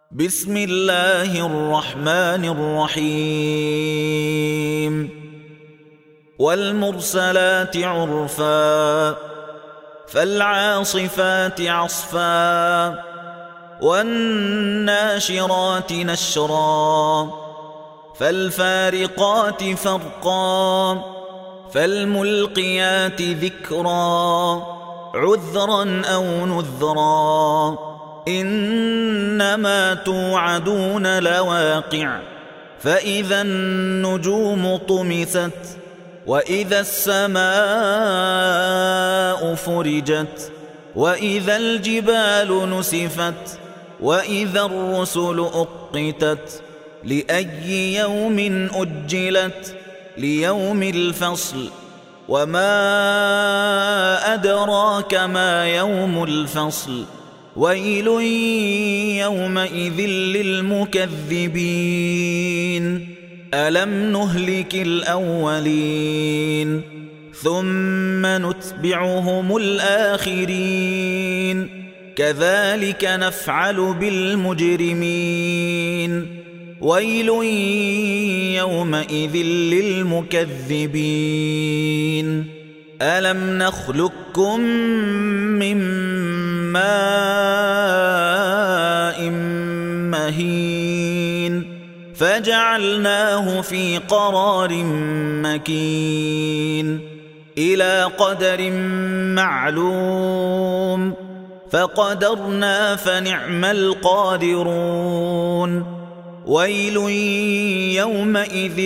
بسم الله الرحمن الرحيم والمرسلات عرفا فالعاصفات عصفا والناشرات نشرا فالفارقات فرقا فالملقيات ذكرا عذرا أو نذرا إنما توعدون لواقع فإذا النجوم طمست وإذا السماء فرجت وإذا الجبال نسفت وإذا الرسل أقتت لأي يوم أجلت ليوم الفصل وما أدراك ما يوم الفصل ويل يومئذ للمكذبين ألم نهلك الأولين ثم نتبعهم الآخرين كذلك نفعل بالمجرمين ويل يومئذ للمكذبين ألم نخلقكم من ماء مهين فجعلناه في قرار مكين إلى قدر معلوم فقدرنا فنعم القادرون ويل يومئذ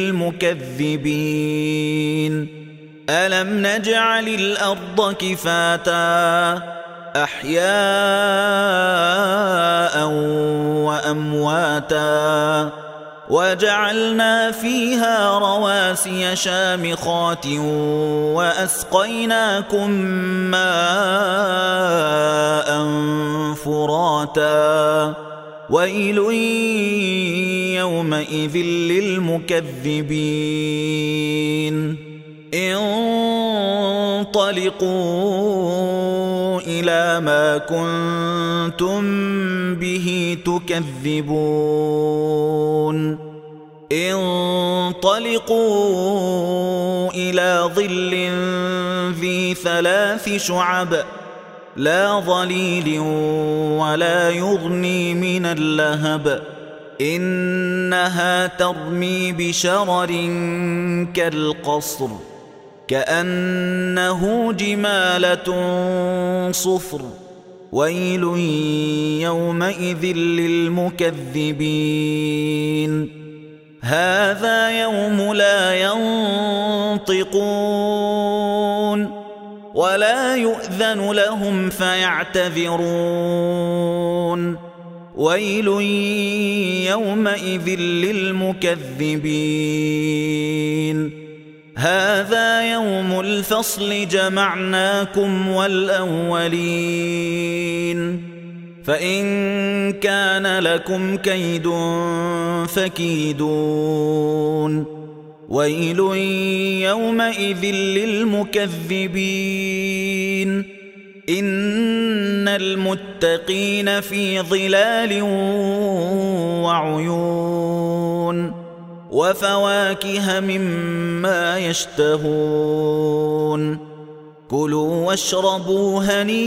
للمكذبين ألم نجعل الأرض كفاتا أحياء وأمواتا وجعلنا فيها رواسي شامخات وأسقيناكم ماء فراتا ويل يومئذ للمكذبين انطلقوا إلى ما كنتم به تكذبون انطلقوا إلى ظل ذي 3 شعب لا ظليل ولا يغني من اللهب إنها ترمي بشرر كالقصر كأنه جمالة صفر ويل يومئذ للمكذبين هذا يوم لا ينطقون ولا يؤذن لهم فيعتذرون ويل يومئذ للمكذبين هذا يوم الفصل جمعناكم والأولين فإن كان لكم كيد فكيدون ويل يومئذ للمكذبين إن المتقين في ظلال وعيون وفواكه مما يشتهون كلوا واشربوا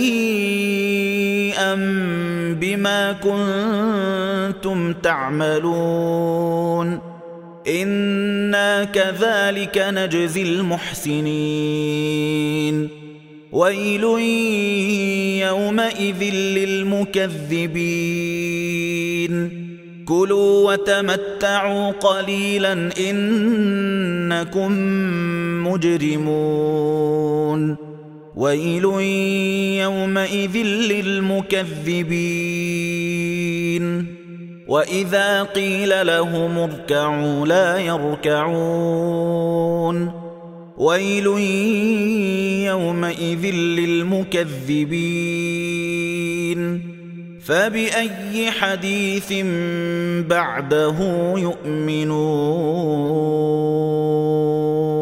هنيئا بما كنتم تعملون إنا كذلك نجزي المحسنين ويل يومئذ للمكذبين كلوا وتمتعوا قليلا إنكم مجرمون ويل يومئذ للمكذبين وإذا قيل لهم اركعوا لا يركعون ويل يومئذ للمكذبين فبأي حديث بعده يؤمنون